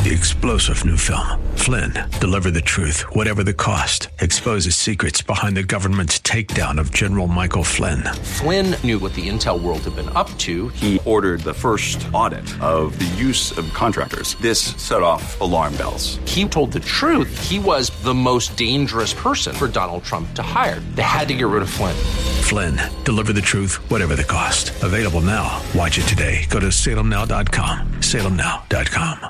The explosive new film, Flynn, deliver the truth, whatever the cost, exposes secrets behind the government's takedown of General Michael Flynn. Flynn knew what the intel world had been up to. He ordered the first audit of the use of contractors. This set off alarm bells. He told the truth. He was the most dangerous person for Donald Trump to hire. They had to get rid of Flynn. Flynn, deliver the truth, whatever the cost. Available now. Watch it today. Go to salemnow.com. salemnow.com.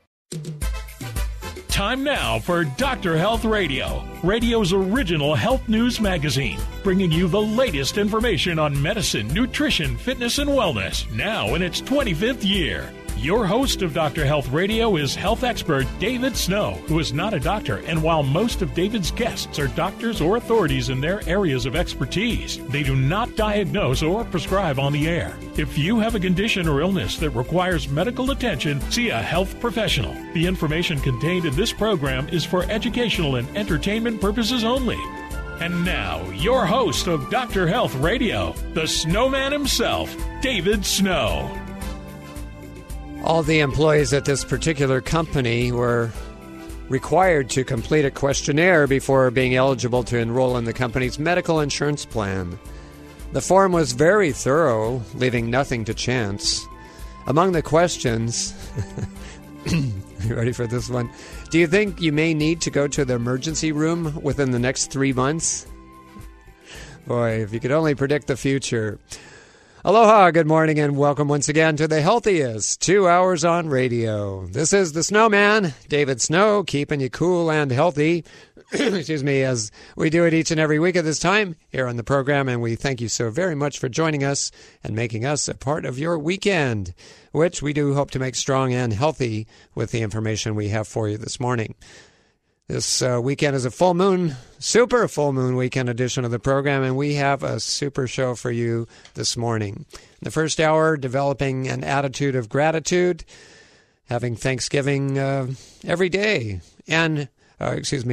Time now for Dr. Health Radio, radio's original health news magazine, bringing you the latest information on medicine, nutrition, fitness, and wellness, now in its 25th year. Your host of Dr. Health Radio is health expert David Snow, who is not a doctor, and while most of David's guests are doctors or authorities in their areas of expertise, they do not diagnose or prescribe on the air. If you have a condition or illness that requires medical attention, see a health professional. The information contained in this program is for educational and entertainment purposes only. And now, your host of Dr. Health Radio, the snowman himself, David Snow. All the employees at this particular company were required to complete a questionnaire before being eligible to enroll in the company's medical insurance plan. The form was very thorough, leaving nothing to chance. Among the questions, you ready for this one? Do you think you may need to go to the emergency room within the next 3 months? Boy, if you could only predict the future. Aloha, good morning, and welcome once again to the healthiest 2 hours on radio. This is the Snowman, David Snow, keeping you cool and healthy, excuse me, as we do it each and every week at this time here on the program, and we thank you so very much for joining us and making us a part of your weekend, which we do hope to make strong and healthy with the information we have for you this morning. This weekend is a full moon, super full moon weekend edition of the program, and we have a super show for you this morning. In the first hour, developing an attitude of gratitude, having Thanksgiving every day. And, Dr.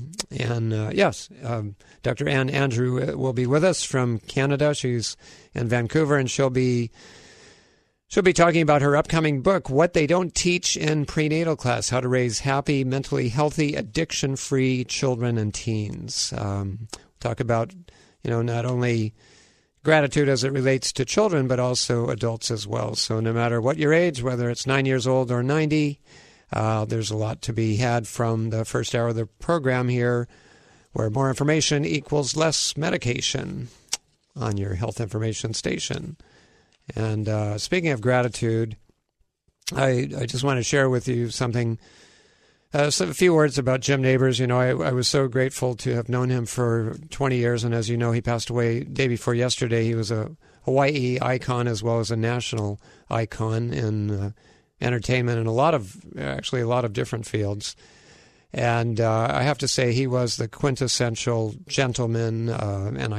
Ann Andrew will be with us from Canada. She's in Vancouver, and she'll be talking about her upcoming book, What They Don't Teach in Prenatal Class, How to Raise Happy, Mentally Healthy, Addiction-Free Children and Teens. Talk about, not only gratitude as it relates to children, but also adults as well. So no matter what your age, whether it's 9 years old or 90, there's a lot to be had from the first hour of the program here, where more information equals less medication on your health information station. And speaking of gratitude, I just want to share with you something, a few words about Jim Nabors. I was so grateful to have known him for 20 years, and as you know, he passed away day before yesterday. He was a Hawaii icon as well as a national icon in entertainment in a lot of different fields. And I have to say he was the quintessential gentleman, and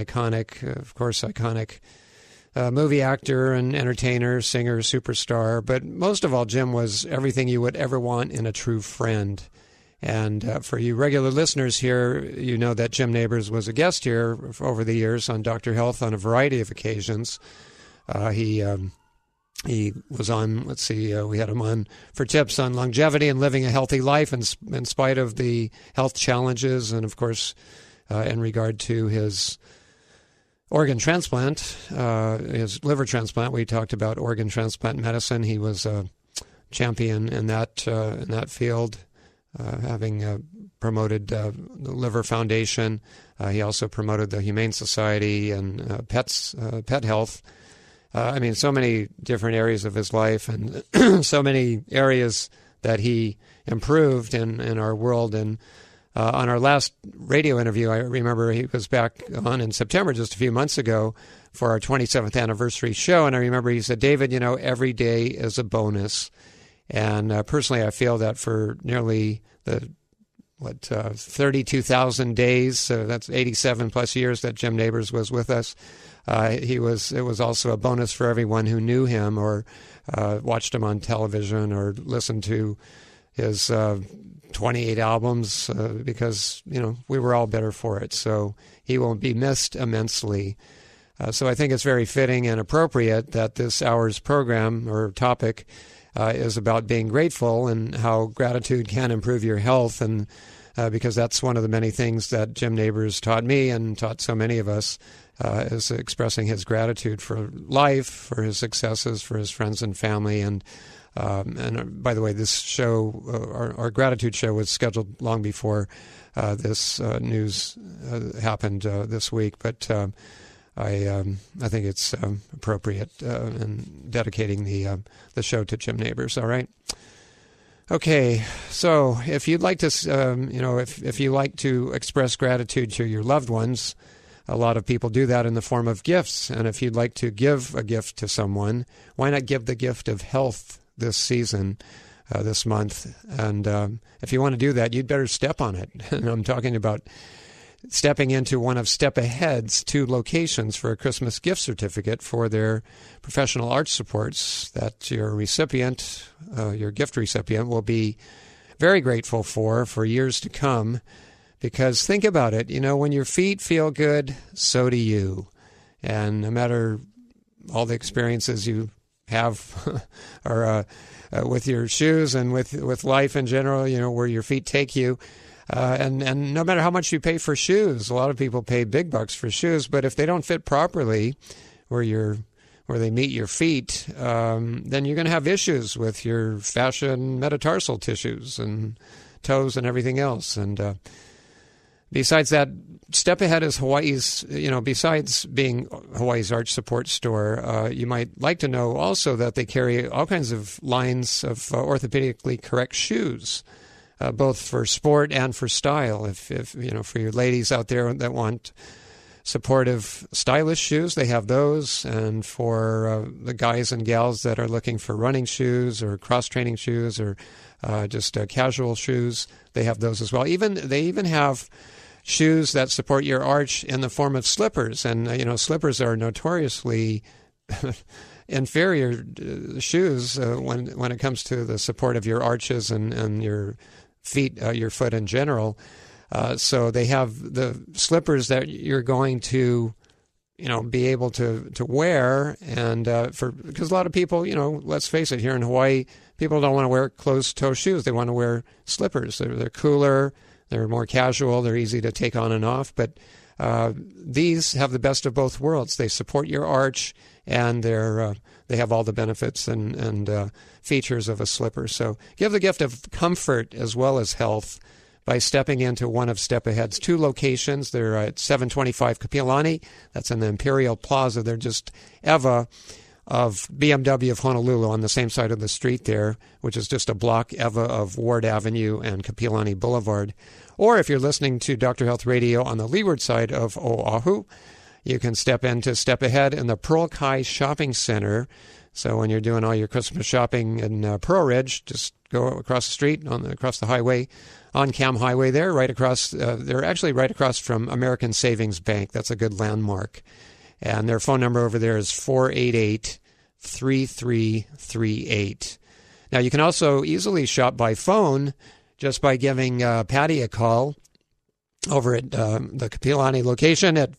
iconic movie actor and entertainer, singer, superstar. But most of all, Jim was everything you would ever want in a true friend. And for you regular listeners here, you know that Jim Nabors was a guest here over the years on Dr. Health on a variety of occasions. He was on, we had him on for tips on longevity and living a healthy life in spite of the health challenges, and of course, in regard to his organ transplant, his liver transplant. We talked about organ transplant medicine. He was a champion in that field, having promoted the Liver Foundation. He also promoted the Humane Society and pet health. So many different areas of his life, and so many areas that he improved in our world. And on our last radio interview, I remember he was back on in September, just a few months ago, for our 27th anniversary show. And I remember he said, David, every day is a bonus. And personally, I feel that for nearly the 32,000 days, so that's 87 plus years that Jim Nabors was with us. It was also a bonus for everyone who knew him or watched him on television or listened to his 28 albums because, we were all better for it. So he will be missed immensely. So I think it's very fitting and appropriate that this hour's program or topic is about being grateful and how gratitude can improve your health. And because that's one of the many things that Jim Nabors taught me and taught so many of us, is expressing his gratitude for life, for his successes, for his friends and family. And by the way, this show, our gratitude show, was scheduled long before this news happened this week. But I think it's appropriate in dedicating the show to Jim Nabors. All right. Okay, so if you'd like to, if you like to express gratitude to your loved ones, a lot of people do that in the form of gifts. And if you'd like to give a gift to someone, why not give the gift of health this season, this month? And if you want to do that, you'd better step on it. And I'm talking about stepping into one of Step Ahead's 2 locations for a Christmas gift certificate for their professional arch supports that your recipient, your gift recipient, will be very grateful for years to come. Because think about it, when your feet feel good, so do you. And no matter all the experiences you have or with your shoes and with life in general, where your feet take you, and no matter how much you pay for shoes, a lot of people pay big bucks for shoes, but if they don't fit properly where they meet your feet, then you're going to have issues with your fascia and metatarsal tissues and toes and everything else. And besides that, Step Ahead is Hawaii's, besides being Hawaii's arch support store, you might like to know also that they carry all kinds of lines of orthopedically correct shoes, both for sport and for style. If for your ladies out there that want supportive, stylish shoes, they have those. And for the guys and gals that are looking for running shoes or cross-training shoes or just casual shoes, they have those as well. They even have shoes that support your arch in the form of slippers. And, slippers are notoriously inferior shoes when it comes to the support of your arches and your feet, your foot in general. So they have the slippers that you're going to, be able to wear. And because a lot of people, let's face it, here in Hawaii, people don't want to wear closed-toe shoes. They want to wear slippers. They're cooler. They're more casual. They're easy to take on and off. But these have the best of both worlds. They support your arch, and they have all the benefits and features of a slipper. So give the gift of comfort as well as health by stepping into one of Step Ahead's 2 locations. They're at 725 Kapiolani. That's in the Imperial Plaza. They're just EVA of BMW of Honolulu on the same side of the street there, which is just a block EVA of Ward Avenue and Kapiolani Boulevard. Or if you're listening to Dr. Health Radio on the leeward side of Oahu, you can step into Step Ahead in the Pearl Kai Shopping Center. So when you're doing all your Christmas shopping in Pearl Ridge, just go across the street, across the highway, on Cam Highway there, right across. They're actually right across from American Savings Bank. That's a good landmark. And their phone number over there is 488-3338. Now, you can also easily shop by phone just by giving Patty a call over at the Kapiolani location at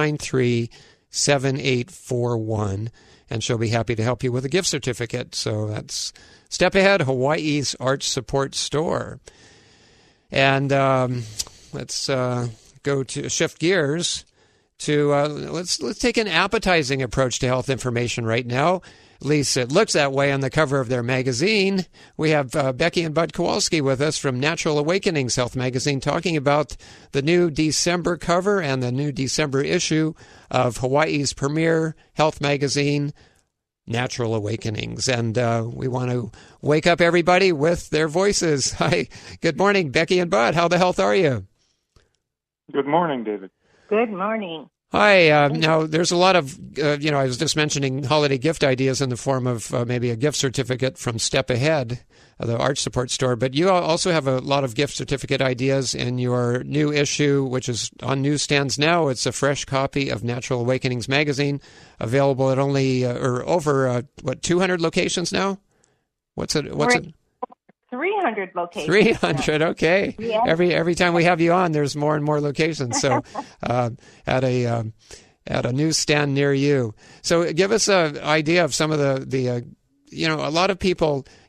593-7841, and she'll be happy to help you with a gift certificate. So that's Step Ahead, Hawaii's Arch Support Store. And let's go to shift gears to let's take an appetizing approach to health information right now. At least it looks that way on the cover of their magazine. We have Becky and Bud Kowalski with us from Natural Awakenings Health Magazine talking about the new December cover and the new December issue of Hawaii's premier health magazine, Natural Awakenings. And we want to wake up everybody with their voices. Hi, good morning, Becky and Bud. How the health are you? Good morning, David. Good morning. Hi. Now, there's a lot of, I was just mentioning holiday gift ideas in the form of maybe a gift certificate from Step Ahead, the Arch Support Store. But you also have a lot of gift certificate ideas in your new issue, which is on newsstands now. It's a fresh copy of Natural Awakenings magazine, available at only, over 200 locations now? What's it? 300 locations. 300, okay. Yeah. Every time we have you on, there's more and more locations. So at a newsstand near you. So give us an idea of some of the a lot of people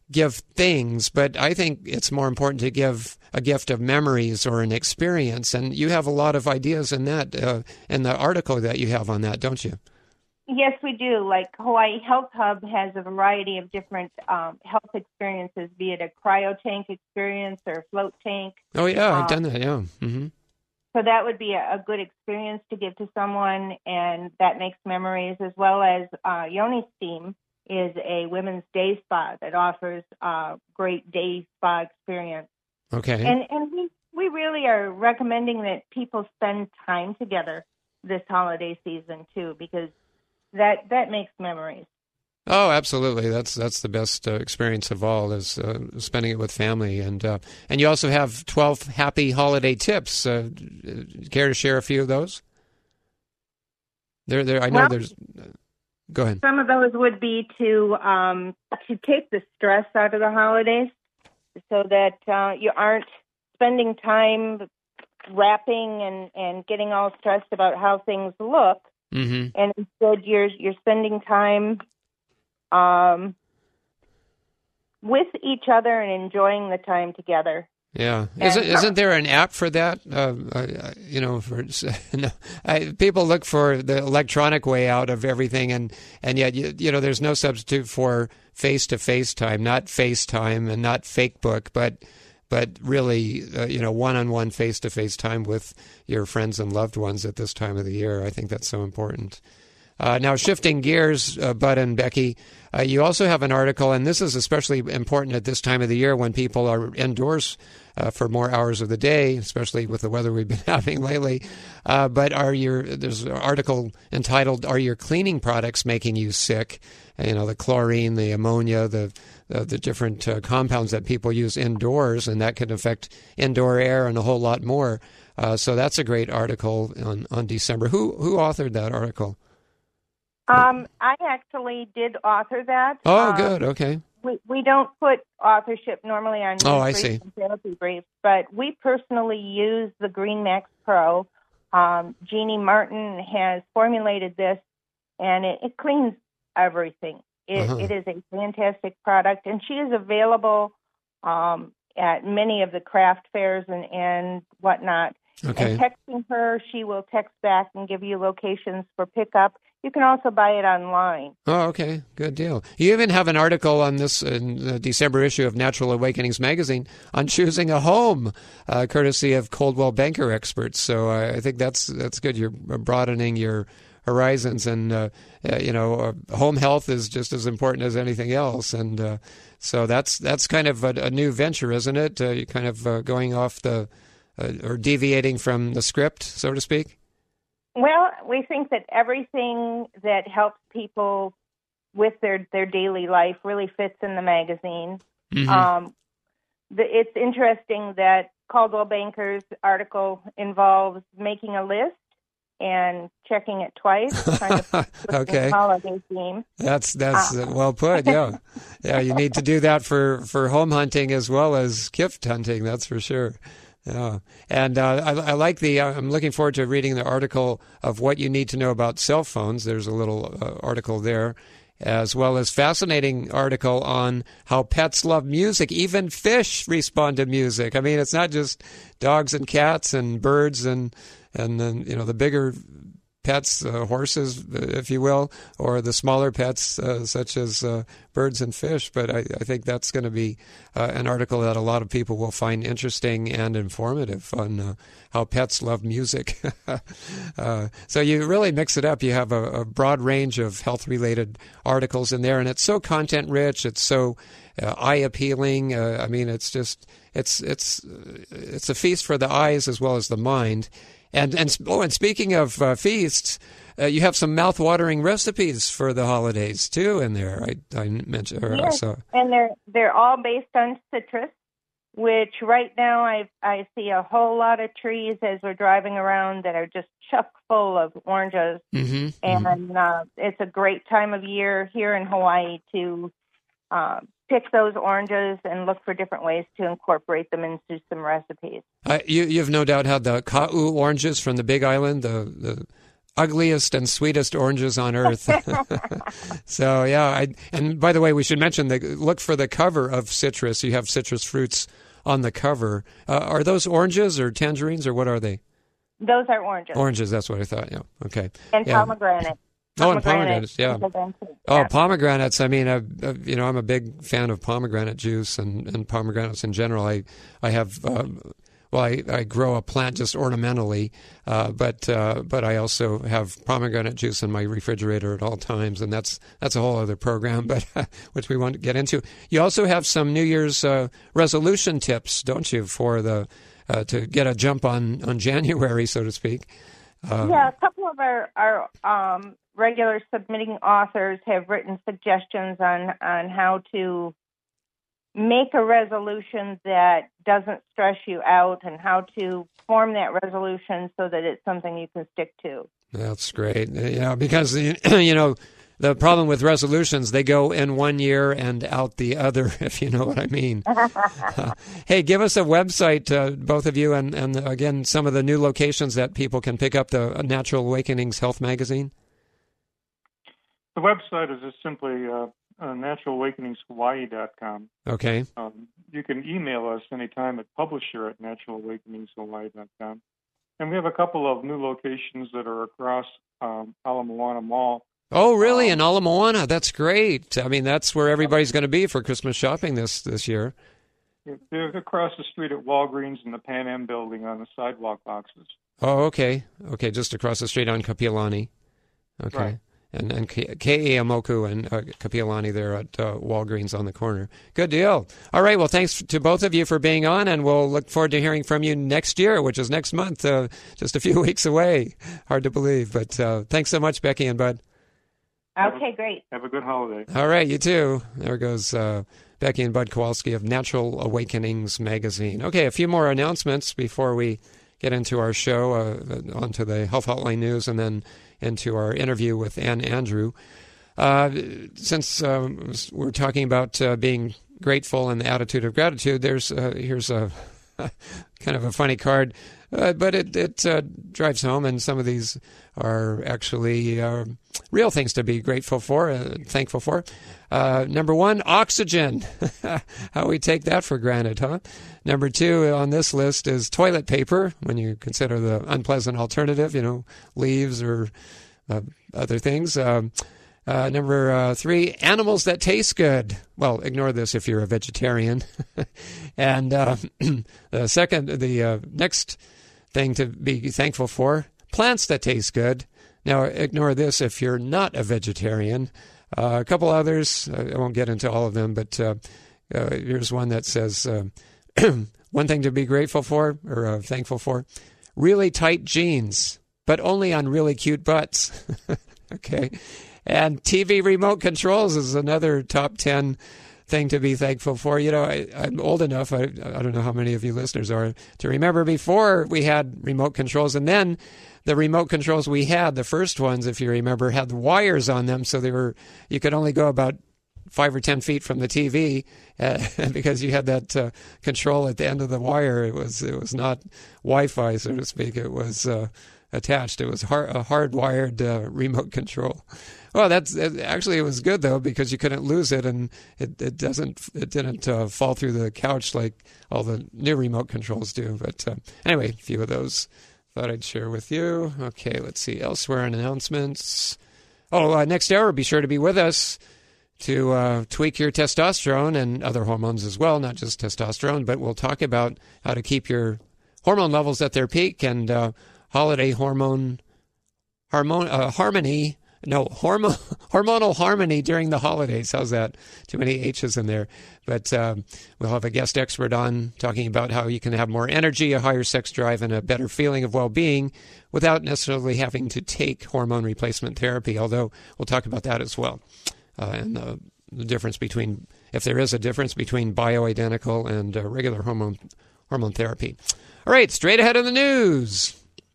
give things, but I think it's more important to give a gift of memories or an experience. And you have a lot of ideas in that, in the article that you have on that, don't you? Yes, we do. Like Hawaii Health Hub has a variety of different health experiences, be it a cryo tank experience or a float tank. Oh, yeah, I've done that, yeah. Mm-hmm. So that would be a good experience to give to someone, and that makes memories, as well as Yoni Steam is a women's day spa that offers a great day spa experience. Okay. And we really are recommending that people spend time together this holiday season, too, because that makes memories. Oh, absolutely. That's the best experience of all, is spending it with family. And you also have 12 happy holiday tips. Care to share a few of those? I know there's. Go ahead. Some of those would be to take the stress out of the holidays, so that you aren't spending time wrapping and getting all stressed about how things look, and instead you're spending time with each other and enjoying the time together. Yeah, isn't there an app for that? People look for the electronic way out of everything, and yet there's no substitute for face-to-face time, not FaceTime and not Facebook, but really one-on-one face-to-face time with your friends and loved ones at this time of the year. I think that's so important. Now, shifting gears, Bud and Becky, you also have an article, and this is especially important at this time of the year when people are indoors for more hours of the day, especially with the weather we've been having lately. But there's an article entitled, "Are Your Cleaning Products Making You Sick?" The chlorine, the ammonia, the different compounds that people use indoors, and that can affect indoor air and a whole lot more. So that's a great article on December. Who authored that article? I actually did author that. Oh, good. Okay. We don't put authorship normally on I see. therapy briefs, but we personally use the Green Max Pro. Jeannie Martin has formulated this, and it cleans everything. It is a fantastic product, and she is available at many of the craft fairs and whatnot. Okay. And texting her, she will text back and give you locations for pickup. You can also buy it online. Oh, okay. Good deal. You even have an article on this in the December issue of Natural Awakenings magazine on choosing a home, courtesy of Coldwell Banker experts. So I think that's good. You're broadening your horizons, and home health is just as important as anything else. And so that's kind of a new venture, isn't it? You're kind of going off or deviating from the script, so to speak. Well, we think that everything that helps people with their daily life really fits in the magazine. Mm-hmm. It's interesting that Caldwell Banker's article involves making a list and checking it twice, kind of okay. holiday theme. That's well put. Yeah, yeah. You need to do that for home hunting as well as gift hunting. That's for sure. Yeah, and I like I'm looking forward to reading the article of what you need to know about cell phones. There's a little article there, as well as fascinating article on how pets love music. Even fish respond to music. I mean, it's not just dogs and cats and birds and then the bigger pets, horses, if you will, or the smaller pets such as birds and fish. But I think that's going to be an article that a lot of people will find interesting and informative on how pets love music. So you really mix it up. You have a broad range of health-related articles in there, and it's so content-rich. It's so eye-appealing. I mean, it's just it's a feast for the eyes as well as the mind. And speaking of feasts, you have some mouth-watering recipes for the holidays too in there. I mentioned. Yes, and they're all based on citrus, which right now I see a whole lot of trees as we're driving around that are just chock full of oranges, and it's a great time of year here in Hawaii to pick those oranges and look for different ways to incorporate them into some recipes. You've no doubt had the ka'u oranges from the Big Island, the ugliest and sweetest oranges on earth. So, yeah. And by the way, we should mention look for the cover of Citrus. You have citrus fruits on the cover. Are those oranges or tangerines, or what are they? Those are oranges. Oranges, that's what I thought, yeah. Okay. And pomegranate. Oh, and pomegranates, yeah. Oh, pomegranates. I mean, I'm a big fan of pomegranate juice and pomegranates in general. I have, I grow a plant just ornamentally, but I also have pomegranate juice in my refrigerator at all times, and that's a whole other program, but which we won't get into. You also have some New Year's resolution tips, don't you, for to get a jump on January, so to speak. Yeah, a couple of our regular submitting authors have written suggestions on how to make a resolution that doesn't stress you out, and how to form that resolution so that it's something you can stick to. That's great. Because the problem with resolutions, they go in one year and out the other, if you know what I mean. Hey, give us a website, both of you, and again, some of the new locations that people can pick up the Natural Awakenings Health Magazine. The website is just simply naturalawakeningshawaii.com. Okay. You can email us anytime at publisher@naturalawakeningshawaii.com. And we have a couple of new locations that are across Ala Moana Mall. Oh, really? In Ala Moana? That's great. I mean, that's where everybody's going to be for Christmas shopping this year. They're across the street at Walgreens and the Pan Am building on the sidewalk boxes. Oh, okay. Okay, just across the street on Kapiolani. Okay. Right. And Ke'eaumoku and Kapiolani there at Walgreens on the corner. Good deal. All right, well, thanks to both of you for being on, and we'll look forward to hearing from you next year, which is next month, just a few weeks away. Hard to believe, but thanks so much, Becky and Bud. Okay, great. Have a good holiday. All right, you too. There goes Becky and Bud Kowalski of Natural Awakenings Magazine. Okay, a few more announcements before we get into our show, onto the Health Hotline News, and then into our interview with Ann Andrew. Since we're talking about being grateful and the attitude of gratitude, here's a kind of a funny card, but it drives home, and some of these are actually real things to be grateful for, thankful for. Number one, oxygen. How we take that for granted, huh? Number two on this list is toilet paper, when you consider the unpleasant alternative, leaves or other things. Number three, animals that taste good. Well, ignore this if you're a vegetarian. And the next thing to be thankful for, plants that taste good. Now, ignore this if you're not a vegetarian. A couple others, I won't get into all of them, but here's one that says, one thing to be grateful for, or thankful for, really tight jeans, but only on really cute butts. Okay. And TV remote controls is another top 10 thing to be thankful for. I'm old enough, I don't know how many of you listeners are, to remember before we had remote controls, and then the remote controls we had, the first ones, if you remember, had wires on them, so you could only go about 5 or 10 feet from the TV because you had that control at the end of the wire. It was not Wi-Fi, so to speak. It was attached. It was a hardwired remote control. Well, it was good though, because you couldn't lose it, and it didn't fall through the couch like all the new remote controls do. But anyway, a few of those thought I'd share with you. Okay, let's see elsewhere in announcements. Next hour, be sure to be with us to tweak your testosterone and other hormones as well, not just testosterone, but we'll talk about how to keep your hormone levels at their peak and holiday hormonal harmony during the holidays. How's that? Too many H's in there. But we'll have a guest expert on talking about how you can have more energy, a higher sex drive, and a better feeling of well-being without necessarily having to take hormone replacement therapy, although we'll talk about that as well. And the difference between, if there is a difference between bioidentical and regular hormone therapy. All right, straight ahead in the news.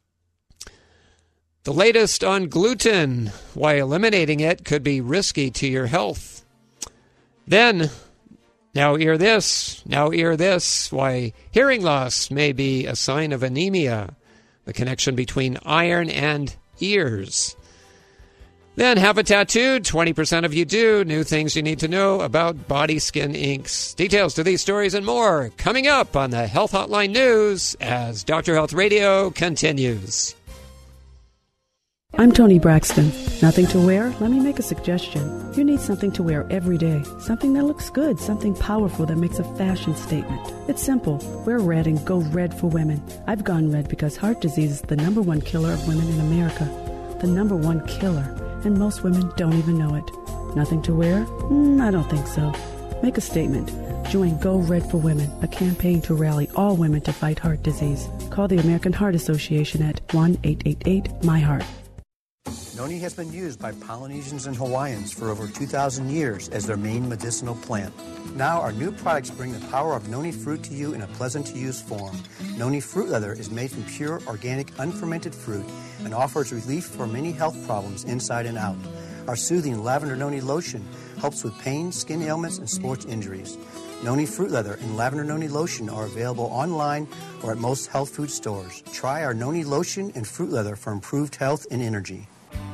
The latest on gluten, why eliminating it could be risky to your health. Then, now hear this, why hearing loss may be a sign of anemia. The connection between iron and ears. Then have a tattoo. 20% of you do. New things you need to know about Body Skin Inks. Details to these stories and more coming up on the Health Hotline News as Dr. Health Radio continues. I'm Toni Braxton. Nothing to wear? Let me make a suggestion. You need something to wear every day. Something that looks good. Something powerful that makes a fashion statement. It's simple. Wear red and go red for women. I've gone red because heart disease is the number one killer of women in America. The number one killer. And most women don't even know it. Nothing to wear? I don't think so. Make a statement. Join Go Red for Women, a campaign to rally all women to fight heart disease. Call the American Heart Association at 1-888-MY-HEART. Noni has been used by Polynesians and Hawaiians for over 2,000 years as their main medicinal plant. Now our new products bring the power of noni fruit to you in a pleasant-to-use form. Noni Fruit Leather is made from pure, organic, unfermented fruit and offers relief for many health problems inside and out. Our soothing Lavender Noni Lotion helps with pain, skin ailments, and sports injuries. Noni Fruit Leather and Lavender Noni Lotion are available online or at most health food stores. Try our Noni Lotion and Fruit Leather for improved health and energy.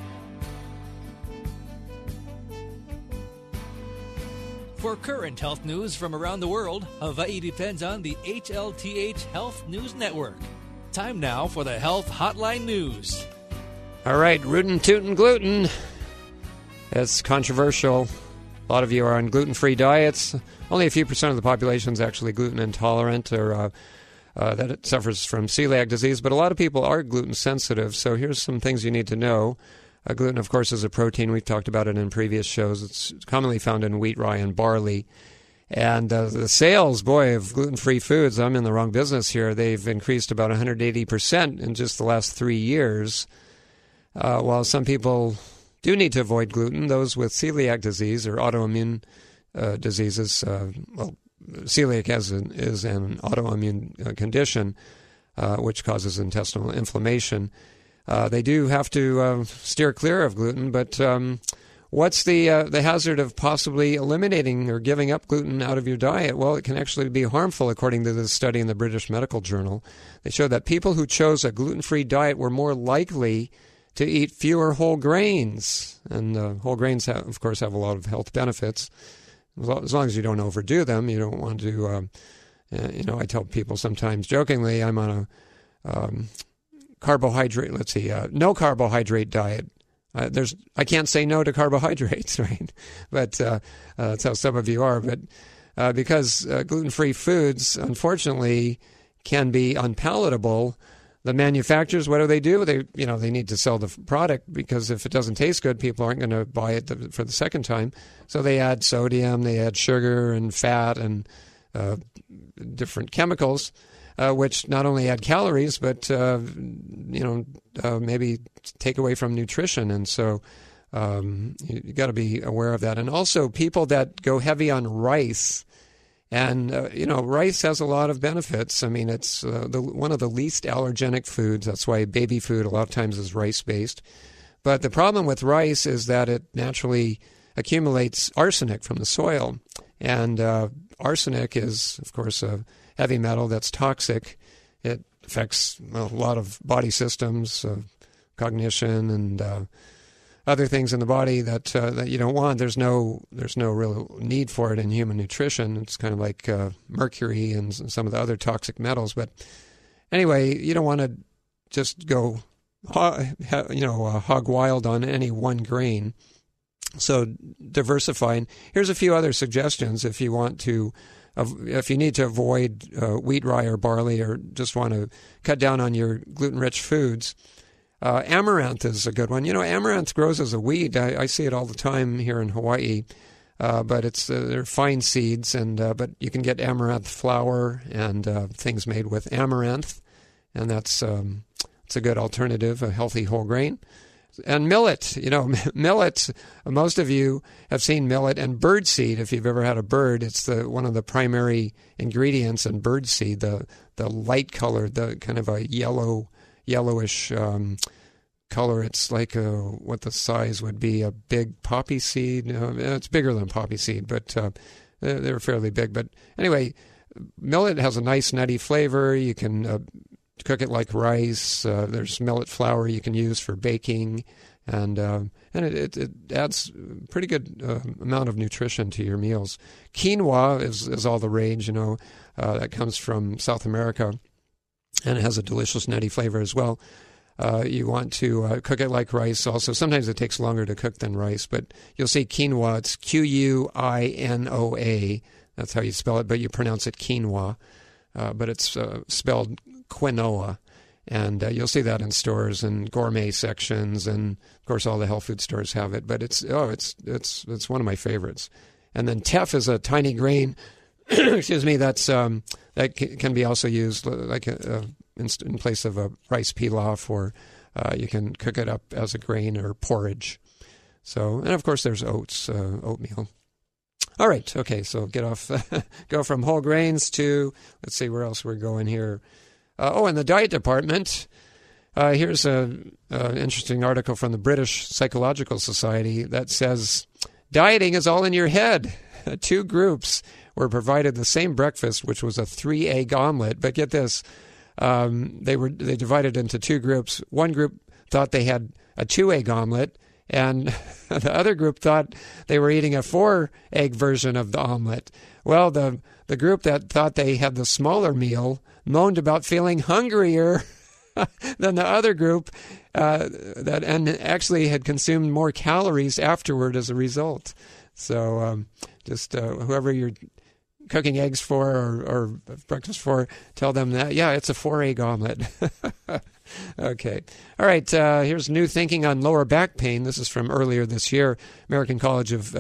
For current health news from around the world, Hawaii depends on the HLTH Health News Network. Time now for the Health Hotline News. All right, rootin' tootin' gluten. It's controversial. A lot of you are on gluten-free diets. Only a few percent of the population is actually gluten intolerant or that it suffers from celiac disease, but a lot of people are gluten sensitive. So here's some things you need to know. Gluten, of course, is a protein. We've talked about it in previous shows. It's commonly found in wheat, rye, and barley. And the sales, of gluten-free foods, I'm in the wrong business here. They've increased about 180% in just the last 3 years. While some people do need to avoid gluten, those with celiac disease or autoimmune diseases, celiac is an autoimmune condition which causes intestinal inflammation. They do have to steer clear of gluten, but what's the hazard of possibly eliminating or giving up gluten out of your diet? Well, it can actually be harmful, according to this study in the British Medical Journal. They showed that people who chose a gluten-free diet were more likely to eat fewer whole grains. And whole grains, of course, have a lot of health benefits. As long as you don't overdo them, you don't want to, I tell people sometimes jokingly, I'm on a no carbohydrate diet. I can't say no to carbohydrates, right? But that's how some of you are. But because gluten-free foods, unfortunately, can be unpalatable, the manufacturers, what do? They need to sell the product, because if it doesn't taste good, people aren't going to buy it for the second time. So they add sodium, they add sugar and fat and different chemicals, which not only add calories, but maybe take away from nutrition. And so you got to be aware of that. And also people that go heavy on rice, and rice has a lot of benefits. I mean, it's one of the least allergenic foods. That's why baby food a lot of times is rice-based. But the problem with rice is that it naturally accumulates arsenic from the soil. And arsenic is, of course, a heavy metal that's toxic. It affects a lot of body systems, cognition, and other things in the body that you don't want. There's no real need for it in human nutrition. It's kind of like mercury and some of the other toxic metals. But anyway, you don't want to just go hog wild on any one grain. So diversifying. Here's a few other suggestions if you want to. If you need to avoid wheat, rye, or barley, or just want to cut down on your gluten-rich foods, amaranth is a good one. Amaranth grows as a weed. I see it all the time here in Hawaii, but they're fine seeds, but you can get amaranth flour and things made with amaranth, and it's a good alternative, a healthy whole grain. And millet, millet, most of you have seen millet and birdseed. If you've ever had a bird, it's one of the primary ingredients in birdseed, the light color, the kind of a yellowish color. It's like what the size would be, a big poppy seed. It's bigger than poppy seed, but they're fairly big. But anyway, millet has a nice nutty flavor. You can cook it like rice. There's millet flour you can use for baking, and it adds a pretty good amount of nutrition to your meals. Quinoa is all the rage, that comes from South America, and it has a delicious nutty flavor as well. You want to cook it like rice also. Sometimes it takes longer to cook than rice, but you'll see quinoa. It's Quinoa. That's how you spell it, but you pronounce it quinoa. But it's spelled quinoa. And you'll see that in stores and gourmet sections, and of course all the health food stores have it. But it's one of my favorites. And then teff is a tiny grain. Excuse me. That can be also used like in place of a rice pilaf, or you can cook it up as a grain or porridge. So, and of course there's oatmeal. All right. Okay. So get off, go from whole grains to, let's see where else we're going here. In the diet department, here's an interesting article from the British Psychological Society that says, dieting is all in your head. 2 groups were provided the same breakfast, which was a 3-egg omelet. But get this, they divided into 2 groups. One group thought they had a 2-egg omelet, and the other group thought they were eating a 4-egg version of the omelet. Well, the group that thought they had the smaller meal moaned about feeling hungrier than the other group, and actually had consumed more calories afterward as a result. So just whoever you're cooking eggs for or breakfast for, tell them that, it's a 4-egg omelet. Okay. All right. Here's new thinking on lower back pain. This is from earlier this year, American College of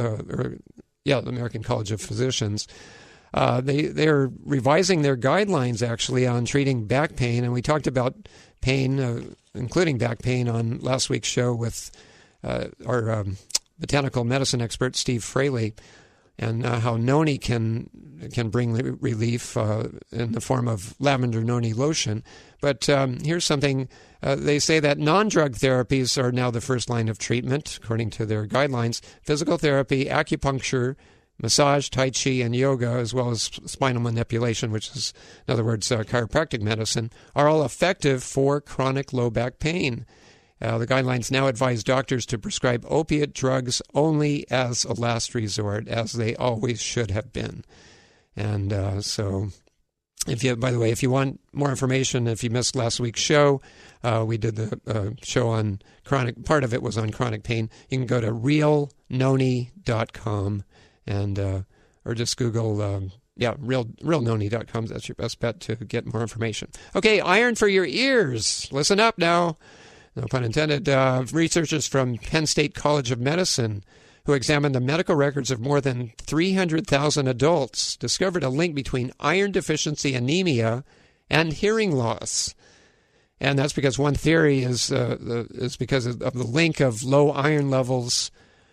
Physicians. They're revising their guidelines actually on treating back pain, and we talked about pain, including back pain, on last week's show with our botanical medicine expert Steve Fraley, and how noni can bring relief in the form of lavender noni lotion. But here's something. They say that non-drug therapies are now the first line of treatment, according to their guidelines. Physical therapy, acupuncture, massage, tai chi, and yoga, as well as spinal manipulation, which is, in other words, chiropractic medicine, are all effective for chronic low back pain. The guidelines now advise doctors to prescribe opiate drugs only as a last resort, as they always should have been. And so, if you want more information, if you missed last week's show, we did the show on chronic. Part of it was on chronic pain. You can go to realnoni.com and or just Google realnoni.com. That's your best bet to get more information. Okay, iron for your ears. Listen up now. No pun intended. Researchers from Penn State College of Medicine, who examined the medical records of more than 300,000 adults, discovered a link between iron deficiency anemia and hearing loss. And that's because one theory is because of the link of low iron levels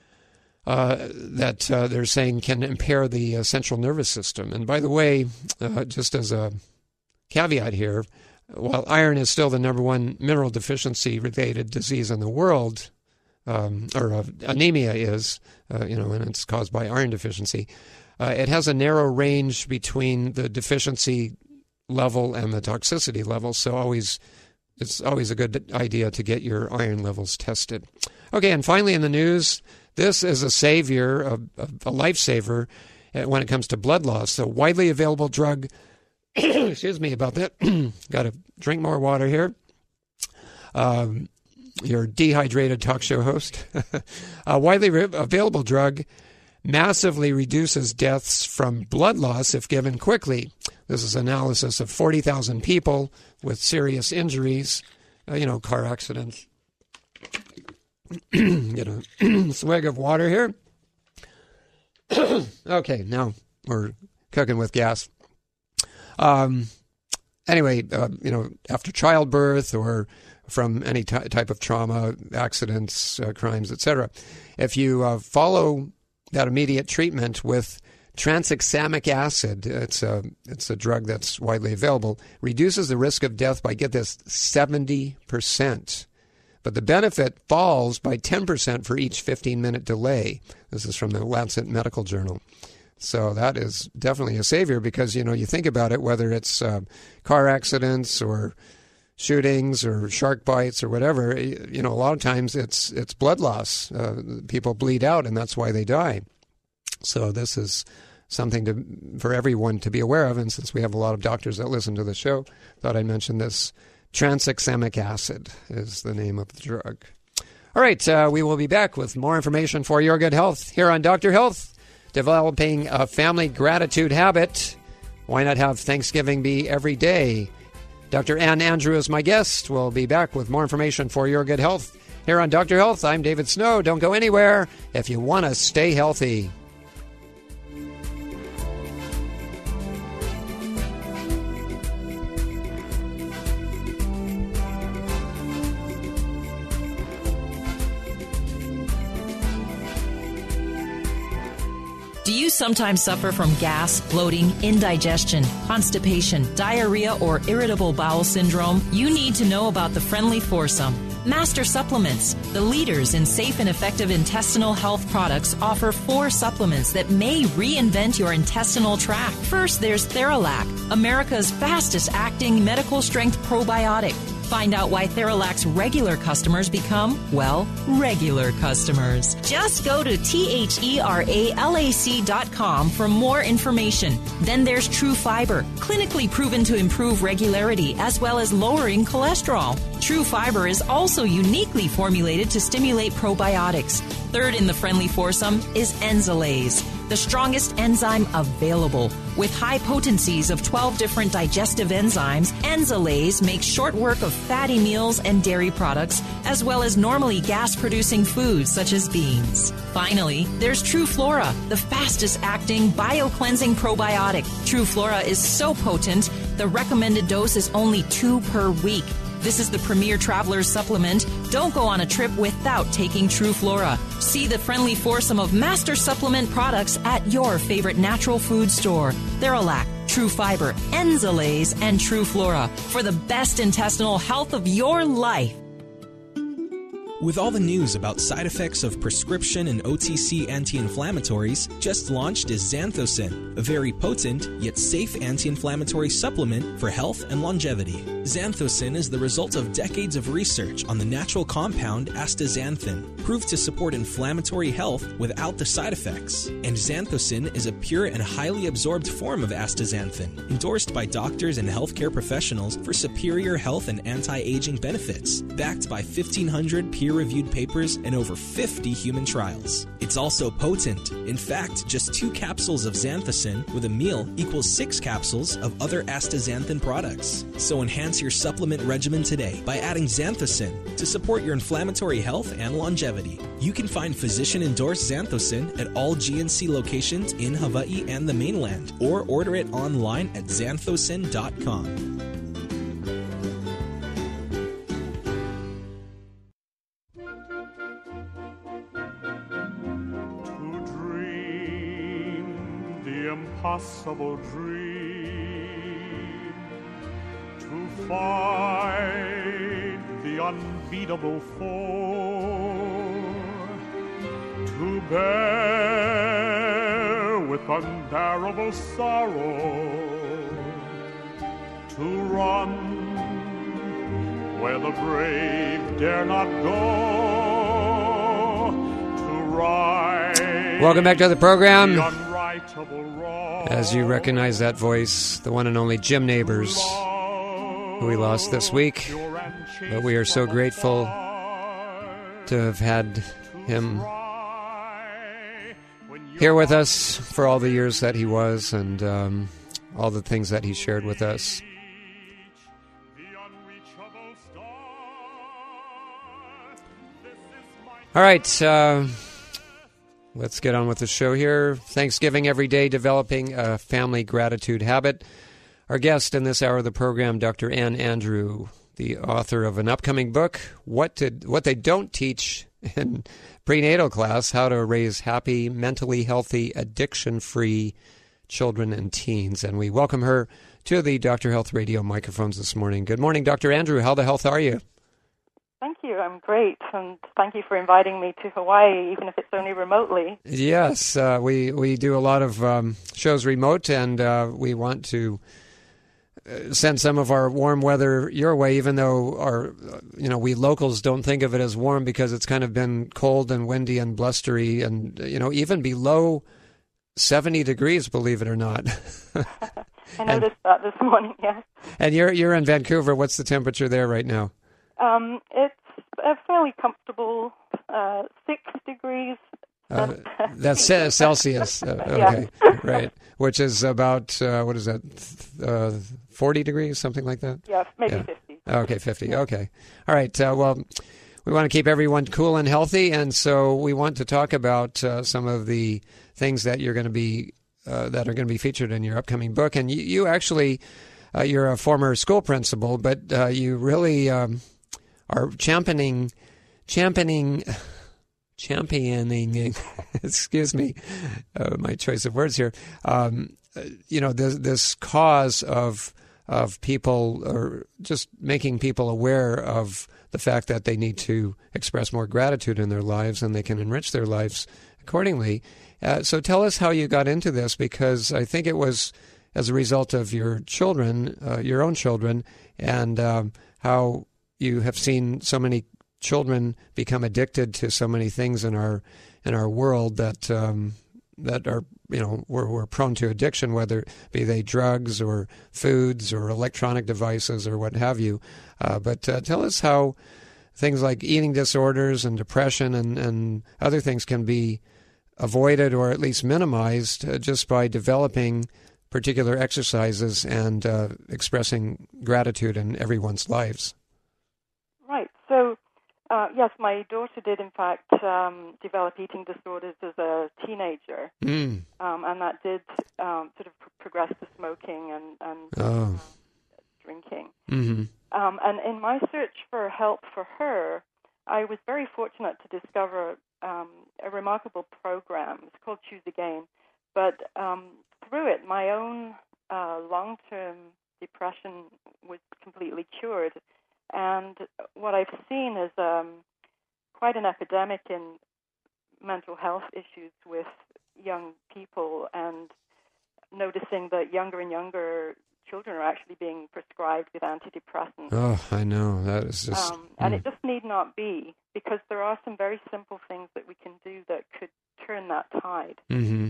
that they're saying can impair the central nervous system. And by the way, just as a caveat here, while iron is still the number one mineral deficiency-related disease in the world, anemia is, and it's caused by iron deficiency, it has a narrow range between the deficiency level and the toxicity level, so it's always a good idea to get your iron levels tested. Okay, and finally in the news, this is a savior, a lifesaver when it comes to blood loss. The widely available drug, excuse me about that, got to drink more water here. Your dehydrated talk show host. A widely available drug massively reduces deaths from blood loss if given quickly. This is analysis of 40,000 people with serious injuries, car accidents. Get a swig of water here. Okay, now we're cooking with gas. Anyway, after childbirth or from any type of trauma, accidents, crimes, etc., if you follow that immediate treatment with tranexamic acid, it's a drug that's widely available, reduces the risk of death by, get this, 70%. But the benefit falls by 10% for each 15-minute delay. This is from the Lancet Medical Journal. So that is definitely a savior because, you think about it, whether it's car accidents or, shootings or shark bites or whatever, a lot of times it's blood loss. People bleed out, and that's why they die. So this is something for everyone to be aware of. And since we have a lot of doctors that listen to the show, thought I'd mention this. Tranexamic acid is the name of the drug. All right, we will be back with more information for your good health here on Dr. Health. Developing a family gratitude habit. Why not have Thanksgiving be every day? Dr. Ann Andrew is my guest. We'll be back with more information for your good health here on Dr. Health. I'm David Snow. Don't go anywhere if you want to stay healthy. Do you sometimes suffer from gas, bloating, indigestion, constipation, diarrhea, or irritable bowel syndrome? You need to know about the Friendly Foursome. Master Supplements, the leaders in safe and effective intestinal health products, offer 4 supplements that may reinvent your intestinal tract. First, there's Theralac, America's fastest-acting medical-strength probiotic. Find out why Theralac's regular customers become, well, regular customers. Just go to THERALAC.com for more information. Then there's True Fiber, clinically proven to improve regularity as well as lowering cholesterol. True Fiber is also uniquely formulated to stimulate probiotics. Third in the Friendly Foursome is Enzalase, the strongest enzyme available. With high potencies of 12 different digestive enzymes, Enzalase makes short work of fatty meals and dairy products, as well as normally gas-producing foods such as beans. Finally, there's True Flora, the fastest-acting bio-cleansing probiotic. True Flora is so potent, the recommended dose is only 2 per week. This is the premier traveler's supplement. Don't go on a trip without taking True Flora. See the Friendly Foursome of Master Supplement products at your favorite natural food store. Theralac, True Fiber, Enzalase, and True Flora for the best intestinal health of your life. With all the news about side effects of prescription and OTC anti-inflammatories, just launched is Xanthocin, a very potent yet safe anti-inflammatory supplement for health and longevity. Xanthocin is the result of decades of research on the natural compound astaxanthin, proved to support inflammatory health without the side effects. And Xanthocin is a pure and highly absorbed form of astaxanthin, endorsed by doctors and healthcare professionals for superior health and anti-aging benefits, backed by 1,500 peer-reviewed papers and over 50 human trials. It's also potent. In fact, just 2 capsules of Xanthocin with a meal equals 6 capsules of other astaxanthin products. So enhance your supplement regimen today by adding Xanthocin to support your inflammatory health and longevity. You can find physician-endorsed Xanthocin at all GNC locations in Hawaii and the mainland, or order it online at xanthocin.com. Impossible dream, to fight the unbeatable foe, to bear with unbearable sorrow, to run where the brave dare not go, to ride. Welcome back to the program. As you recognize that voice, the one and only Jim Nabors, who we lost this week. But we are so grateful to have had him here with us for all the years that he was and all the things that he shared with us. All right, let's get on with the show here. Thanksgiving every day, developing a family gratitude habit. Our guest in this hour of the program, Dr. Ann Andrew, the author of an upcoming book, What They Don't Teach in Prenatal Class, How to Raise Happy, Mentally Healthy, Addiction-Free Children and Teens. And we welcome her to the Dr. Health Radio microphones this morning. Good morning, Dr. Andrew. How the health are you? Thank you. I'm great, and thank you for inviting me to Hawaii, even if it's only remotely. Yes, we do a lot of shows remote, and we want to send some of our warm weather your way, even though we locals don't think of it as warm because it's kind of been cold and windy and blustery and, even below 70 degrees, believe it or not. I noticed that this morning, yes. And you're in Vancouver. What's the temperature there right now? It's a fairly comfortable 6 degrees. That's Celsius. Okay, yeah. Right. Which is about, 40 degrees, something like that? Yeah, maybe 50. Okay, 50. Yeah. Okay. All right. Well, we want to keep everyone cool and healthy, and so we want to talk about some of the things that you're going to be that are going to be featured in your upcoming book. And you actually, you're a former school principal, but you really are championing. Excuse me, my choice of words here. This cause of people, or just making people aware of the fact that they need to express more gratitude in their lives, and they can enrich their lives accordingly. So tell us how you got into this, because I think it was as a result of your children, your own children, and how you have seen so many children become addicted to so many things in our world that are, we're prone to addiction, whether be they drugs or foods or electronic devices or what have you. But tell us how things like eating disorders and depression and other things can be avoided or at least minimized just by developing particular exercises and expressing gratitude in everyone's lives. Right. So, yes, my daughter did, in fact, develop eating disorders as a teenager, and that did sort of progress to smoking and drinking. Mm-hmm. And in my search for help for her, I was very fortunate to discover a remarkable program. It's called Choose Again. But through it, my own long-term depression was completely cured. And what I've seen is quite an epidemic in mental health issues with young people, and noticing that younger and younger children are actually being prescribed with antidepressants. Oh, I know. That is just... And it just need not be, because there are some very simple things that we can do that could turn that tide. Mm-hmm.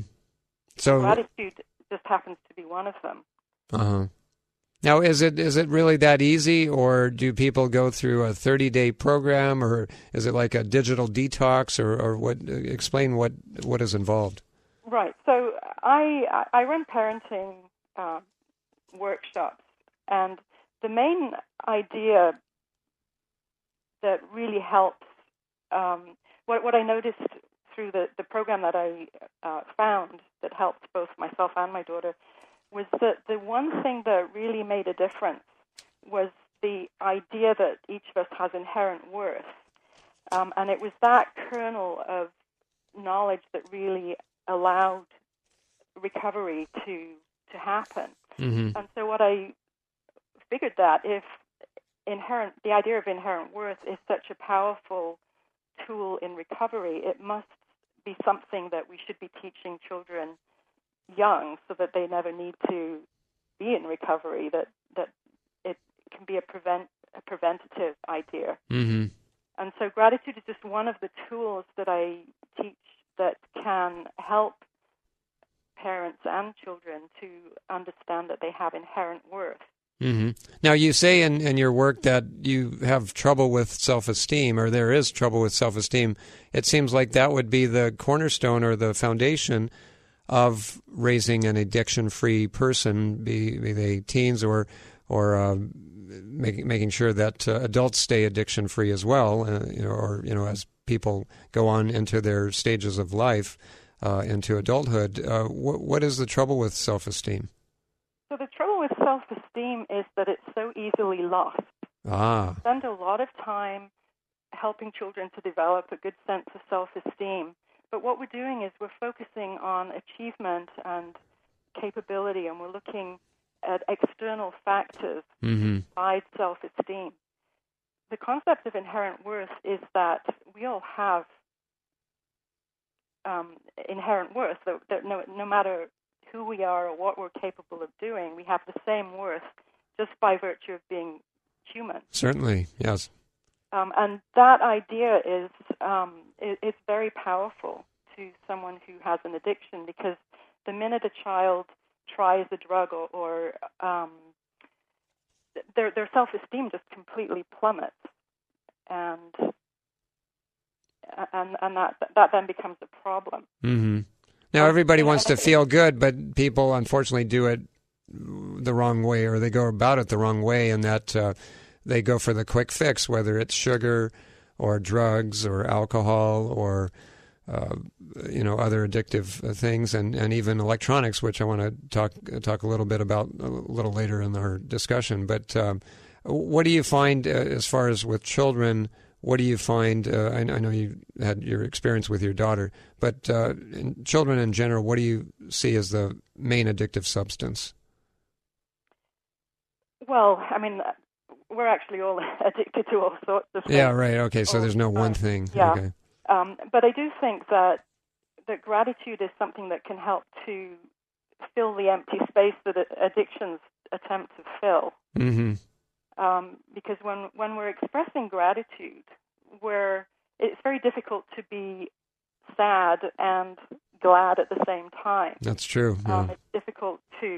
So gratitude just happens to be one of them. Uh-huh. Now, is it really that easy, or do people go through a 30-day program, or is it like a digital detox, or what? Explain what is involved. Right. So I run parenting workshops, and the main idea that really helps, what I noticed through the program that I found that helped both myself and my daughter, was that the one thing that really made a difference was the idea that each of us has inherent worth. And it was that kernel of knowledge that really allowed recovery to happen. Mm-hmm. And so what I figured that if the idea of inherent worth is such a powerful tool in recovery, it must be something that we should be teaching children young, so that they never need to be in recovery, that it can be a preventative idea. Mm-hmm. And so gratitude is just one of the tools that I teach that can help parents and children to understand that they have inherent worth. Mm-hmm. Now, you say in your work that you have trouble with self-esteem, or there is trouble with self-esteem. It seems like that would be the cornerstone or the foundation of raising an addiction-free person, be they teens or making sure that adults stay addiction-free as well, as people go on into their stages of life, into adulthood. What is the trouble with self-esteem? So the trouble with self-esteem is that it's so easily lost. Ah. We spend a lot of time helping children to develop a good sense of self-esteem. But what we're doing is we're focusing on achievement and capability, and we're looking at external factors besides self-esteem. The concept of inherent worth is that we all have inherent worth, that no matter who we are or what we're capable of doing, we have the same worth just by virtue of being human. Certainly, yes. And that idea is very powerful to someone who has an addiction, because the minute a child tries a drug or their self-esteem just completely plummets, and that then becomes a problem. Mm-hmm. Now, everybody wants to feel good, but people unfortunately do it the wrong way, or they go about it the wrong way, and that they go for the quick fix, whether it's sugar or drugs or alcohol or other addictive things, and even electronics, which I want to talk a little bit about a little later in our discussion. But what do you find as far as with children? What do you find? I know you had your experience with your daughter, but in children in general, what do you see as the main addictive substance? Well, I mean, we're actually all addicted to all sorts of things. Yeah, right. Okay, so there's no one thing. Yeah. Okay. But I do think that gratitude is something that can help to fill the empty space that addictions attempt to fill. Mm-hmm. Because when we're expressing gratitude, it's very difficult to be sad and glad at the same time. That's true. Yeah. It's difficult to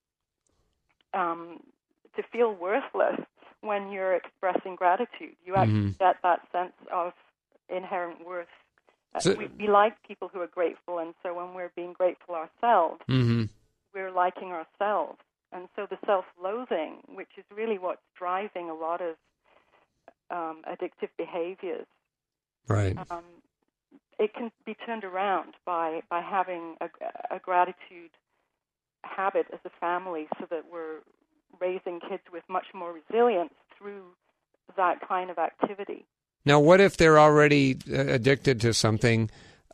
feel worthless when you're expressing gratitude. You actually get that sense of inherent worth. We like people who are grateful, and so when we're being grateful ourselves, we're liking ourselves. And so the self-loathing, which is really what's driving a lot of addictive behaviors, right? It can be turned around by having a gratitude habit as a family, so that we're raising kids with much more resilience through that kind of activity. Now, what if they're already addicted to something?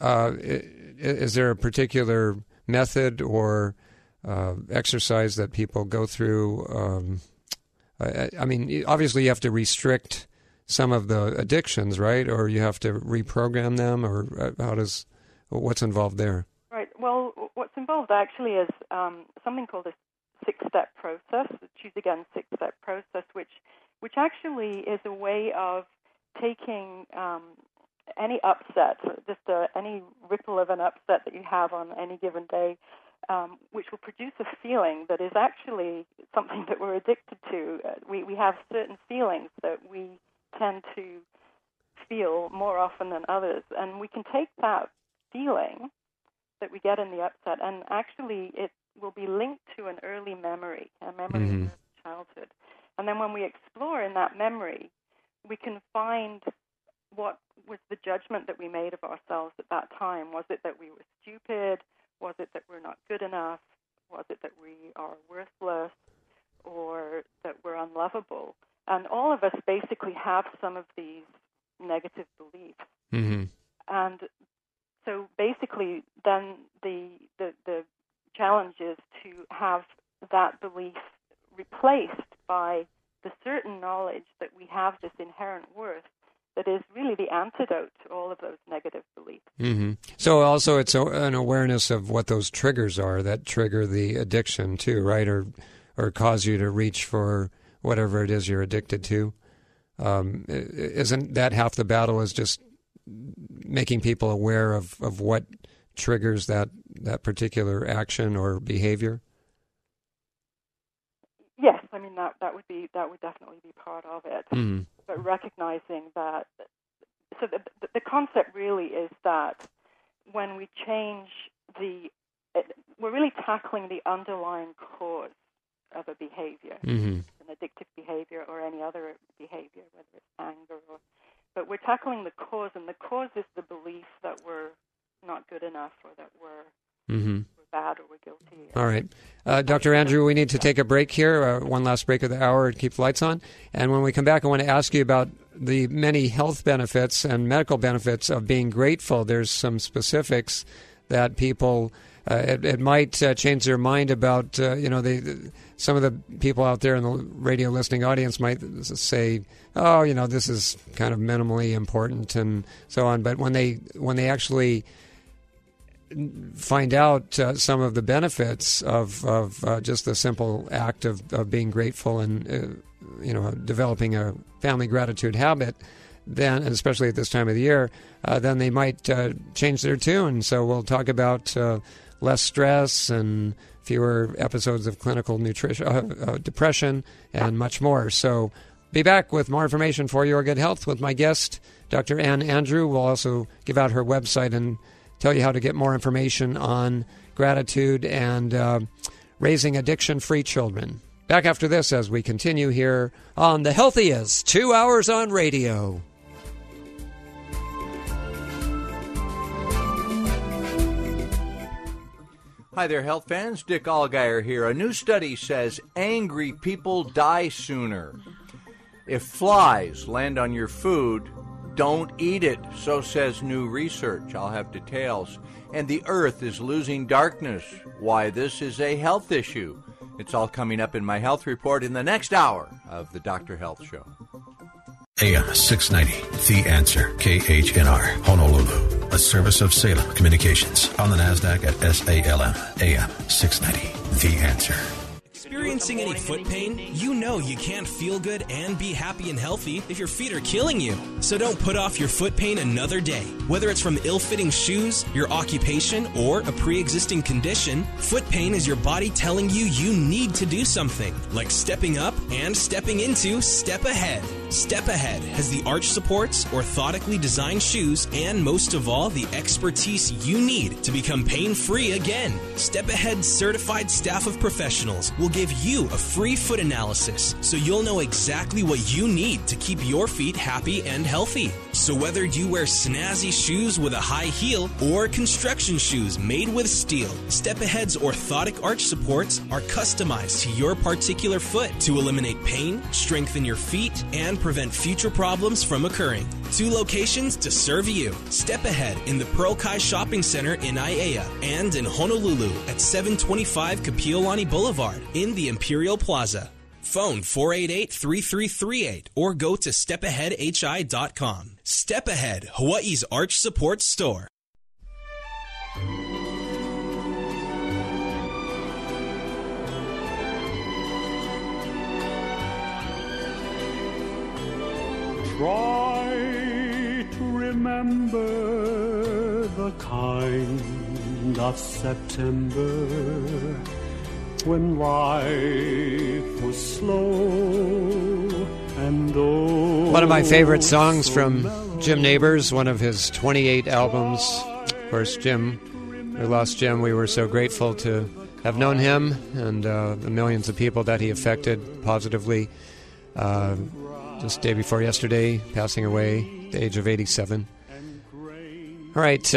Is there a particular method or exercise that people go through? I mean, obviously you have to restrict some of the addictions, right? Or you have to reprogram them, or what's involved there? Right. Well, what's involved actually is something called a 6-step process, the Choose Again 6-step process, which actually is a way of taking any upset, just any ripple of an upset that you have on any given day, which will produce a feeling that is actually something that we're addicted to. We have certain feelings that we tend to feel more often than others, and we can take that feeling that we get in the upset, and actually it will be linked to an early memory, a memory of childhood. And then when we explore in that memory, we can find what was the judgment that we made of ourselves at that time. Was it that we were stupid? Was it that we're not good enough? Was it that we are worthless, or that we're unlovable? And all of us basically have some of these negative beliefs. Mm-hmm. And so basically then the challenge is to have that belief replaced by the certain knowledge that we have this inherent worth that is really the antidote to all of those negative beliefs. Mm-hmm. So also it's an awareness of what those triggers are that trigger the addiction too, right? Or cause you to reach for whatever it is you're addicted to. Isn't that half the battle, is just making people aware of what triggers that particular action or behavior? Yes, I mean that would definitely be part of it. Mm-hmm. But recognizing that, so the concept really is that when we change we're really tackling the underlying cause of a behavior, an addictive behavior or any other behavior, whether it's anger but we're tackling the cause, and the cause is the belief that we're not good enough, or that we're bad, or we're guilty. All right. Dr. Andrew, we need to take a break here, one last break of the hour to keep the lights on. And when we come back, I want to ask you about the many health benefits and medical benefits of being grateful. There's some specifics that people, it might change their mind about, some of the people out there in the radio listening audience might say, oh, this is kind of minimally important and so on. But when they actually find out some of the benefits of just the simple act of being grateful and developing a family gratitude habit, then, and especially at this time of the year, then they might change their tune. So we'll talk about less stress and fewer episodes of clinical depression and much more. So be back with more information for your good health with my guest, Dr. Ann Andrew. We'll also give out her website and tell you how to get more information on gratitude and raising addiction-free children. Back after this as we continue here on The Healthiest 2 Hours on Radio. Hi there, health fans. Dick Allgaier here. A new study says angry people die sooner. If flies land on your food, don't eat it, so says new research. I'll have details. And the earth is losing darkness. Why this is a health issue. It's all coming up in my health report in the next hour of the Dr. Health Show. AM 690, The Answer, KHNR, Honolulu, a service of Salem Communications, on the NASDAQ at SALM, AM 690, The Answer. Experiencing any foot pain? You know you can't feel good and be happy and healthy if your feet are killing you. So don't put off your foot pain another day. Whether it's from ill-fitting shoes, your occupation, or a pre-existing condition, foot pain is your body telling you you need to do something, like stepping up and stepping into Step Ahead. Step Ahead has the arch supports, orthotically designed shoes, and most of all, the expertise you need to become pain-free again. Step Ahead's certified staff of professionals will give you a free foot analysis so you'll know exactly what you need to keep your feet happy and healthy. So whether you wear snazzy shoes with a high heel or construction shoes made with steel, Step Ahead's orthotic arch supports are customized to your particular foot to eliminate pain, strengthen your feet, and prevent future problems from occurring. 2 locations to serve you. Step Ahead in the Pearl Kai Shopping Center in Aiea and in Honolulu at 725 Kapiolani Boulevard in the Imperial Plaza. Phone 488-3338 or go to stepaheadhi.com. Step Ahead, Hawaii's arch support store. Try to remember the kind of September when life was slow and old. One of my favorite songs from Jim Nabors, one of his 28 albums. Of course, Jim, we lost Jim. We were so grateful to have known him and the millions of people that he affected positively. Just day before yesterday, passing away at the age of 87. All right,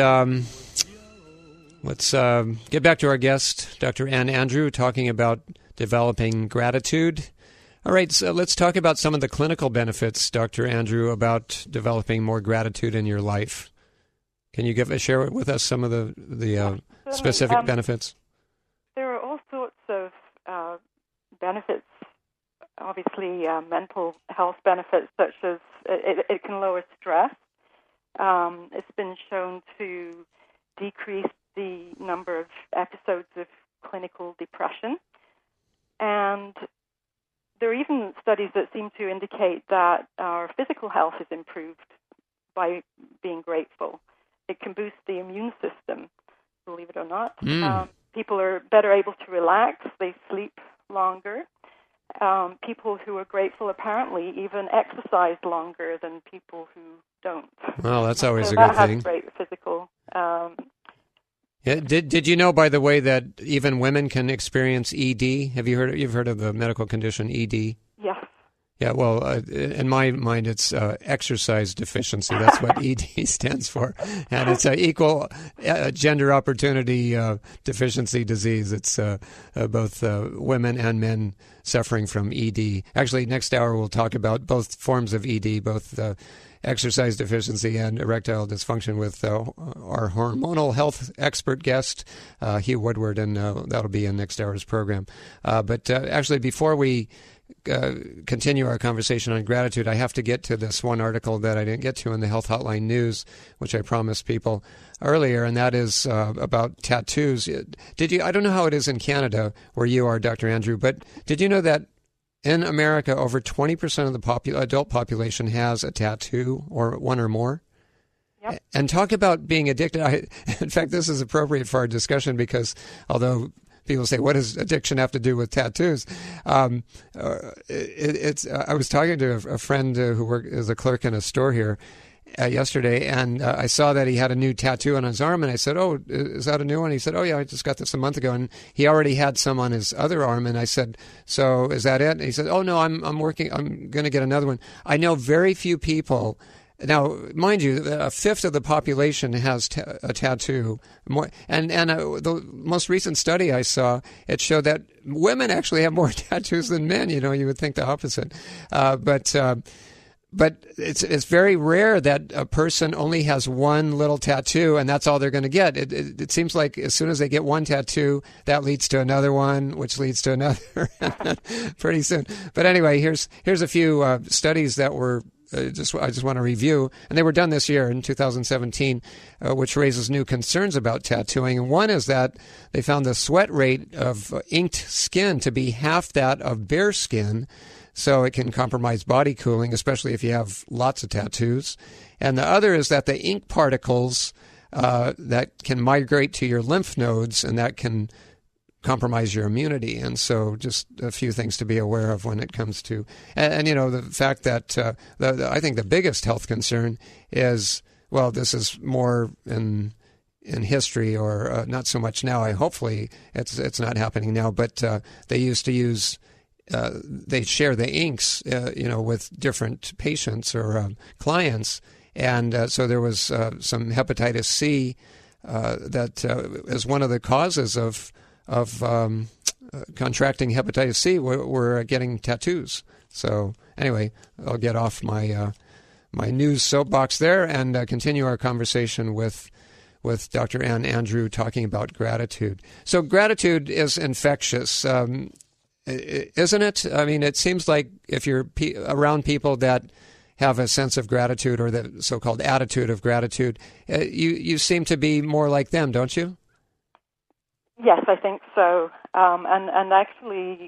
let's get back to our guest, Dr. Ann Andrew, talking about developing gratitude. All right, so let's talk about some of the clinical benefits, Dr. Andrew, about developing more gratitude in your life. Can you share with us some of the specific benefits? There are all sorts of benefits. Obviously, mental health benefits such as it can lower stress. It's been shown to decrease the number of episodes of clinical depression. And there are even studies that seem to indicate that our physical health is improved by being grateful. It can boost the immune system, believe it or not. People are better able to relax. They sleep longer. People who are grateful apparently even exercise longer than people who don't. Well, that's always a that good has thing. Great physical. Yeah, did you know, by the way, that even women can experience ED? Have you you've heard of the medical condition ED? Yes. Yeah, well, in my mind, it's exercise deficiency. That's what ED stands for. And it's an equal gender opportunity deficiency disease. It's both women and men suffering from ED. Actually, next hour we'll talk about both forms of ED, both exercise deficiency and erectile dysfunction with our hormonal health expert guest, Hugh Woodward, and that'll be in next hour's program. But actually, before we continue our conversation on gratitude, I have to get to this one article that I didn't get to in the Health Hotline News, which I promised people earlier, and that is about tattoos. Did you? I don't know how it is in Canada where you are, Dr. Andrew, but did you know that in America, over 20% of the adult population has a tattoo or one or more? Yep. And talk about being addicted. In fact, this is appropriate for our discussion because although people say, what does addiction have to do with tattoos? I was talking to a friend who is a clerk in a store here yesterday, and I saw that he had a new tattoo on his arm, and I said, oh, is that a new one? He said, oh, yeah, I just got this a month ago, and he already had some on his other arm, and I said, so is that it? And he said, oh, no, I'm going to get another one. I know very few people. Now, mind you, a fifth of the population has a tattoo. And the most recent study I saw, it showed that women actually have more tattoos than men. You would think the opposite. But it's very rare that a person only has one little tattoo and that's all they're going to get. It seems like as soon as they get one tattoo, that leads to another one, which leads to another pretty soon. But anyway, here's a few studies that were I just want to review, and they were done this year in 2017, which raises new concerns about tattooing. And one is that they found the sweat rate of inked skin to be half that of bare skin, so it can compromise body cooling, especially if you have lots of tattoos. And the other is that the ink particles that can migrate to your lymph nodes, and that can compromise your immunity. And so just a few things to be aware of when it comes to, and the fact that I think the biggest health concern is, well, this is more in history or not so much now. Hopefully it's not happening now, but they used to use, they share the inks, with different patients or clients. And so there was some hepatitis C that is one of the causes of contracting hepatitis C. We're getting tattoos. So anyway, I'll get off my my news soapbox there and continue our conversation with Dr. Ann Andrew talking about gratitude. So gratitude is infectious, isn't it? I mean, it seems like if you're around people that have a sense of gratitude or the so-called attitude of gratitude, you seem to be more like them, don't you? Yes, I think so. And actually,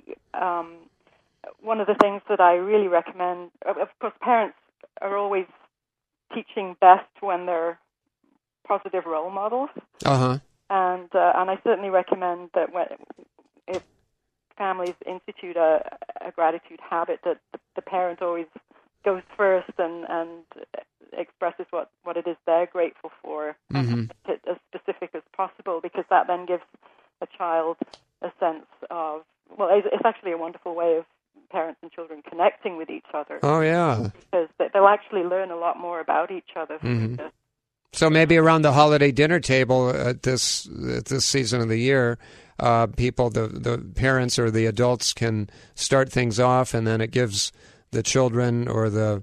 one of the things that I really recommend, of course, parents are always teaching best when they're positive role models. Uh-huh. And I certainly recommend that if families institute a gratitude habit, that the parent always goes first and expresses what it is they're grateful for, mm-hmm. as specific as possible, because that then gives a child a sense of, well, it's actually a wonderful way of parents and children connecting with each other. Oh, yeah. Because they'll actually learn a lot more about each other. Mm-hmm. So maybe around the holiday dinner table at this season of the year, people, the parents or the adults can start things off, and then it gives the children or the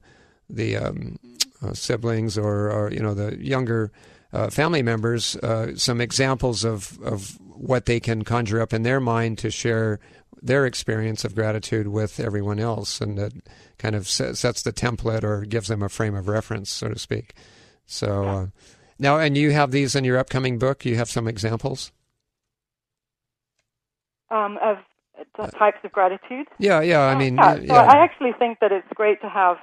siblings or the younger family members some examples of what they can conjure up in their mind to share their experience of gratitude with everyone else, and that kind of sets the template or gives them a frame of reference, so to speak. So now, and you have these in your upcoming book. You have some examples of types of gratitude. Yeah. I mean, so I actually think that it's great to have.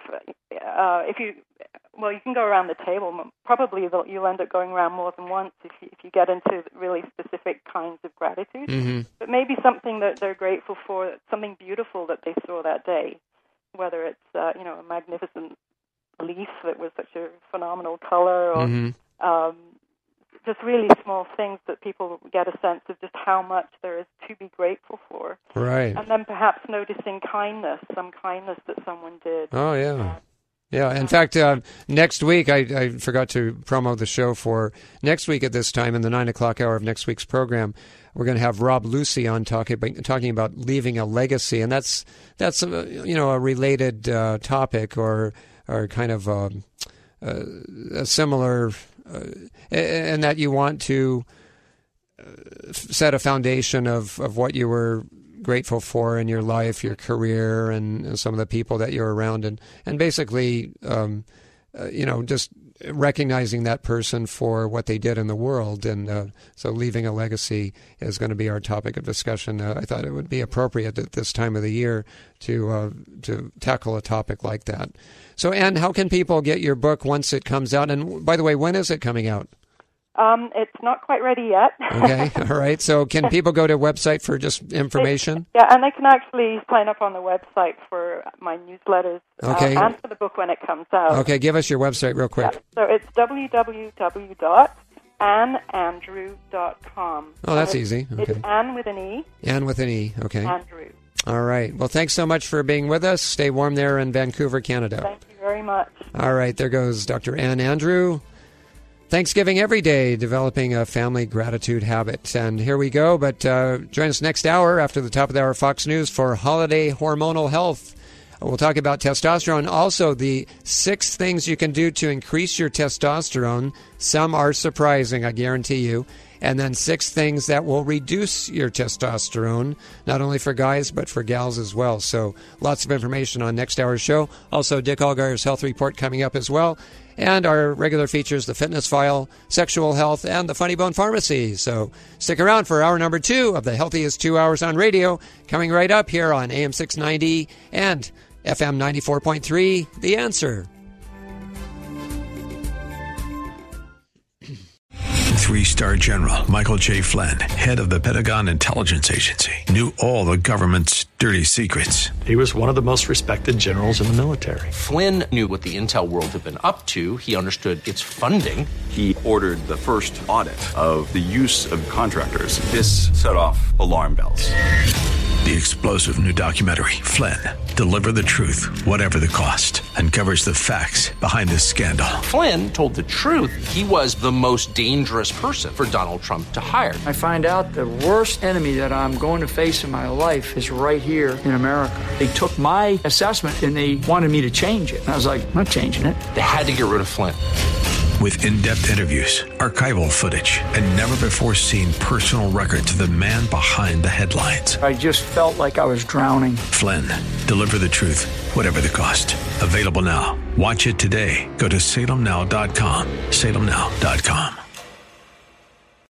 You can go around the table. Probably you'll end up going around more than once if you get into really specific kinds of gratitude. Mm-hmm. But maybe something that they're grateful for, something beautiful that they saw that day, whether it's a magnificent leaf that was such a phenomenal color, or mm-hmm. Just really small things that people get a sense of just how much there is to be grateful for. Right. And then perhaps noticing some kindness that someone did. Oh, yeah. Yeah, in fact, next week, I forgot to promo the show for next week at this time in the 9 o'clock hour of next week's program. We're going to have Rob Lucy on talking about leaving a legacy, and that's a related topic or kind of a similar, in that you want to set a foundation of what you were grateful for in your life, your career, and some of the people that you're around, and basically, just recognizing that person for what they did in the world. And so leaving a legacy is going to be our topic of discussion. I thought it would be appropriate at this time of the year to tackle a topic like that. So, Anne, how can people get your book once it comes out? And by the way, when is it coming out? It's not quite ready yet. Okay, all right. So can people go to a website for just information? And they can actually sign up on the website for my newsletters and for the book when it comes out. Okay, give us your website real quick. Yeah. So it's www.anneandrew.com. Oh, that's easy. Okay. It's Anne with an E. Anne with an E, okay. Andrew. All right. Well, thanks so much for being with us. Stay warm there in Vancouver, Canada. Thank you very much. All right, there goes Dr. Anne Andrew. Thanksgiving every day, developing a family gratitude habit. And here we go, but join us next hour after the top of the hour Fox News for Holiday Hormonal Health. We'll talk about testosterone. Also, the 6 things you can do to increase your testosterone. Some are surprising, I guarantee you. And then 6 things that will reduce your testosterone, not only for guys, but for gals as well. So lots of information on next hour's show. Also, Dick Allgaier's Health Report coming up as well. And our regular features, the Fitness File, Sexual Health, and the Funny Bone Pharmacy. So stick around for hour number 2 of the Healthiest 2 Hours on Radio, coming right up here on AM 690 and FM 94.3, The Answer. 3-star General Michael J. Flynn, head of the Pentagon Intelligence Agency, knew all the government's dirty secrets. He was one of the most respected generals in the military. Flynn knew what the intel world had been up to. He understood its funding. He ordered the first audit of the use of contractors. This set off alarm bells. The explosive new documentary, Flynn, Deliver the Truth, Whatever the Cost, uncovers the facts behind this scandal. Flynn told the truth. He was the most dangerous person for Donald Trump to hire. I find out the worst enemy that I'm going to face in my life is right here in America. They took my assessment and they wanted me to change it. And I was like, I'm not changing it. They had to get rid of Flynn. With in-depth interviews, archival footage, and never-before-seen personal records of the man behind the headlines. I just felt like I was drowning. Flynn, Deliver the Truth, Whatever the Cost. Available now. Watch it today. Go to salemnow.com. salemnow.com.